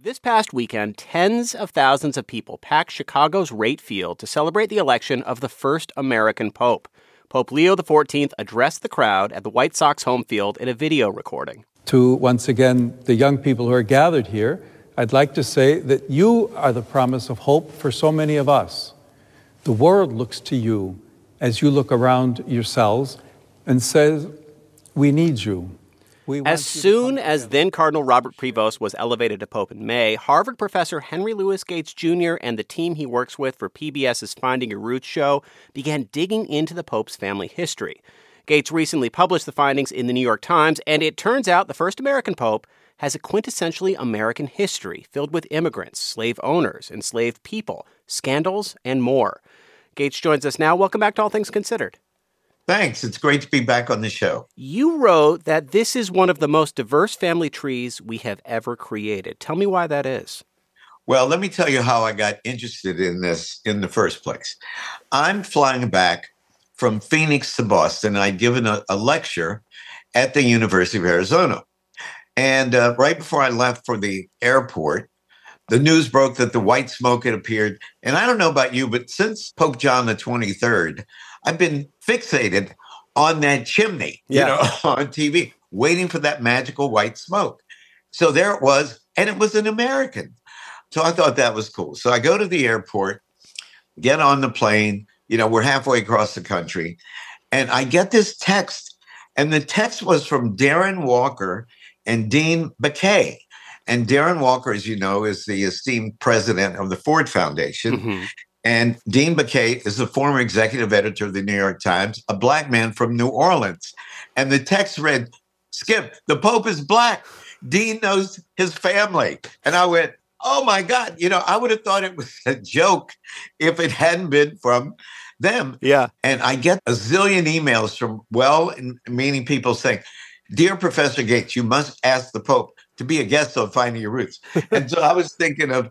This past weekend, tens of thousands of people packed Chicago's Rate Field to celebrate the election of the first American pope. Pope Leo XIV addressed the crowd at the White Sox home field in a video recording. To, once again, the young people who are gathered here, I'd like to say that you are the promise of hope for so many of us. The world looks to you as you look around yourselves and says, we need you. As soon as then Cardinal Robert Prevost was elevated to Pope in May, Harvard professor Henry Louis Gates Jr. and the team he works with for PBS's Finding Your Roots show began digging into the Pope's family history. Gates recently published the findings in the New York Times, and it turns out the first American Pope has a quintessentially American history filled with immigrants, slave owners, enslaved people, scandals, and more. Gates joins us now. Welcome back to All Things Considered. Thanks. It's great to be back on the show. You wrote that this is one of the most diverse family trees we have ever created. Tell me why that is. Well, let me tell you how I got interested in this in the first place. I'm flying back from Phoenix to Boston. I'd given a lecture at the University of Arizona. And right before I left for the airport, the news broke that the white smoke had appeared. And I don't know about you, but since Pope John the 23rd, I've been fixated on that chimney, on TV, waiting for that magical white smoke. So there it was, and it was an American. So I thought that was cool. So I go to the airport, get on the plane, we're halfway across the country, and I get this text, and the text was from Darren Walker and Dean Baquet. And Darren Walker, as you know, is the esteemed president of the Ford Foundation. Mm-hmm. And Dean Baquet is the former executive editor of the New York Times, a black man from New Orleans. And the text read, Skip, the Pope is black. Dean knows his family. And I went, oh, my God. I would have thought it was a joke if it hadn't been from them. Yeah. And I get a zillion emails from well-meaning people saying, Dear Professor Gates, you must ask the Pope to be a guest on Finding Your Roots. And so I was thinking of,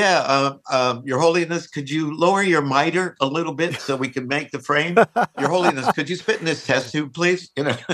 Your Holiness, could you lower your miter a little bit so we can make the frame? Your Holiness, could you spit in this test tube, please?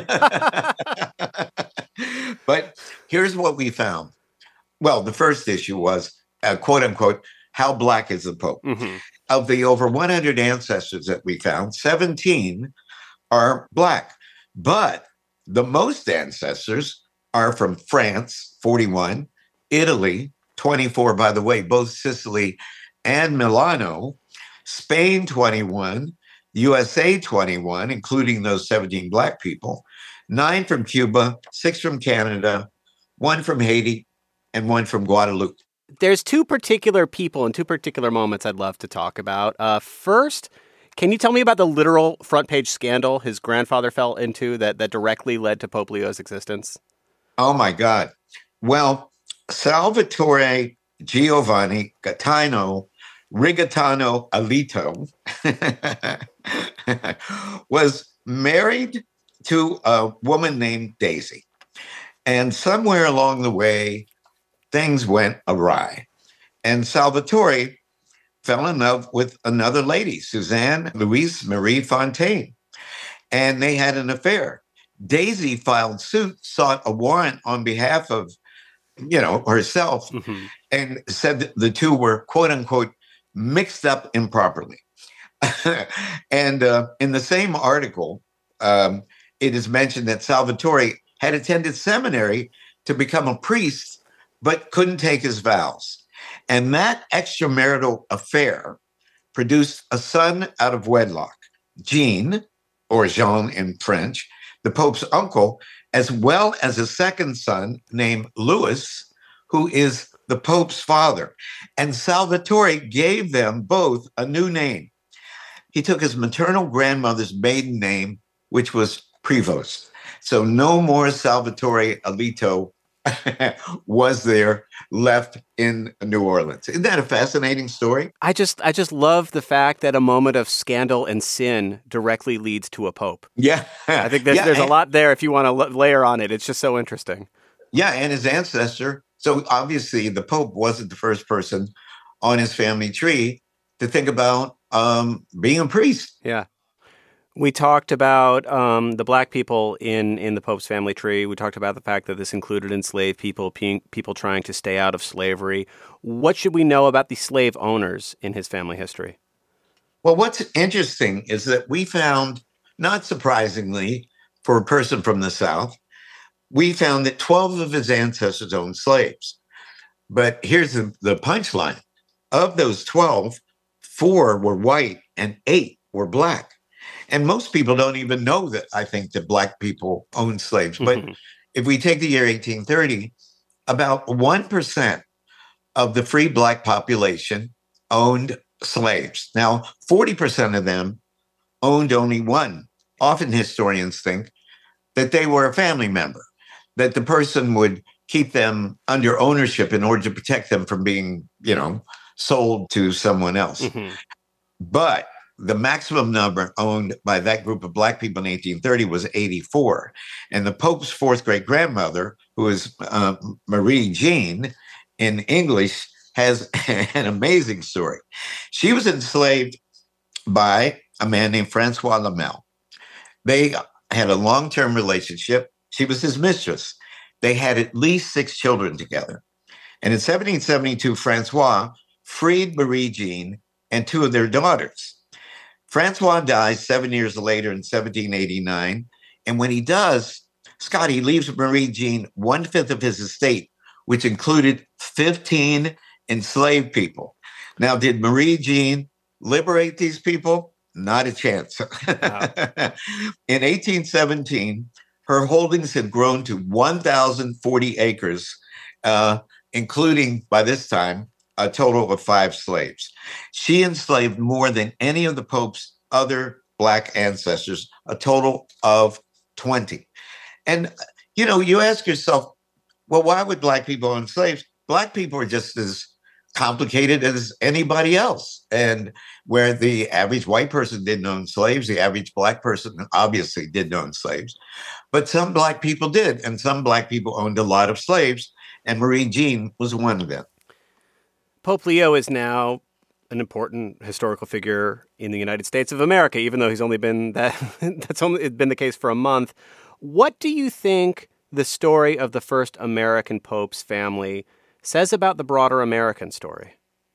But here's what we found. Well, the first issue was, quote unquote, how black is the Pope? Mm-hmm. Of the over 100 ancestors that we found, 17 are black. But the most ancestors are from France, 41, Italy, 24, by the way, both Sicily and Milano, Spain, 21, USA, 21, including those 17 black people, 9 from Cuba, 6 from Canada, 1 from Haiti, and 1 from Guadeloupe. There's two particular people and two particular moments I'd love to talk about. First, can you tell me about the literal front page scandal his grandfather fell into that directly led to Pope Leo's existence? Oh, my God. Well, Salvatore Giovanni Gaetano Rigatano Alito was married to a woman named Daisy. And somewhere along the way, things went awry. And Salvatore fell in love with another lady, Suzanne Louise Marie Fontaine. And they had an affair. Daisy filed suit, sought a warrant on behalf of, herself, mm-hmm. and said that the two were, quote unquote, mixed up improperly. And in the same article, it is mentioned that Salvatore had attended seminary to become a priest, but couldn't take his vows. And that extramarital affair produced a son out of wedlock, Jean, or Jean in French, the Pope's uncle, as well as a second son named Louis, who is the Pope's father. And Salvatore gave them both a new name. He took his maternal grandmother's maiden name, which was Prevost. So no more Salvatore Alito was there left in New Orleans. Isn't that a fascinating story? I just love the fact that a moment of scandal and sin directly leads to a pope. Yeah. I think there's a lot there if you want to layer on it. It's just so interesting. Yeah, and his ancestor. So obviously the Pope wasn't the first person on his family tree to think about being a priest. Yeah. We talked about the black people in the Pope's family tree. We talked about the fact that this included enslaved people, people trying to stay out of slavery. What should we know about the slave owners in his family history? Well, what's interesting is that we found, not surprisingly, for a person from the South, we found that 12 of his ancestors owned slaves. But here's the punchline. Of those 12, 4 were white and 8 were black. And most people don't even know that, I think, that black people owned slaves. But if we take the year 1830, about 1% of the free black population owned slaves. Now, 40% of them owned only one. Often historians think that they were a family member, that the person would keep them under ownership in order to protect them from being, sold to someone else. But the maximum number owned by that group of black people in 1830 was 84. And the Pope's fourth great grandmother, who is Marie Jean in English, has an amazing story. She was enslaved by a man named Francois Lamel. They had a long-term relationship. She was his mistress. They had at least 6 children together. And in 1772, Francois freed Marie Jean and 2 of their daughters. Francois dies 7 years later in 1789. And when he does, Scott, he leaves Marie Jean 1/5 of his estate, which included 15 enslaved people. Now, did Marie Jean liberate these people? Not a chance. Wow. In 1817, her holdings had grown to 1,040 acres, including, by this time, a total of 5 slaves. She enslaved more than any of the Pope's other black ancestors, a total of 20. And, you ask yourself, well, why would black people own slaves? Black people are just as complicated as anybody else. And where the average white person didn't own slaves, the average black person obviously didn't own slaves. But some black people did, and some black people owned a lot of slaves, and Marie Jean was one of them. Pope Leo is now an important historical figure in the United States of America, even though he's only been that's only been the case for a month. What do you think the story of the first American Pope's family says about the broader American story?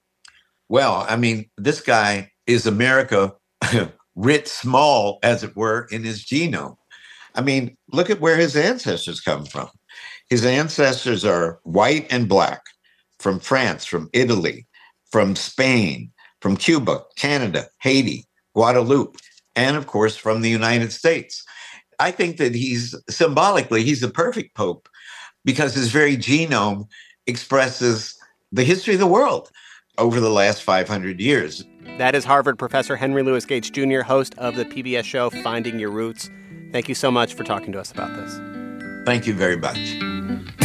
Well, this guy is America writ small, as it were, in his genome. Look at where his ancestors come from. His ancestors are white and black, from France, from Italy, from Spain, from Cuba, Canada, Haiti, Guadeloupe, and of course, from the United States. I think that he's the perfect Pope because his very genome expresses the history of the world over the last 500 years. That is Harvard professor Henry Louis Gates Jr., host of the PBS show Finding Your Roots. Thank you so much for talking to us about this. Thank you very much.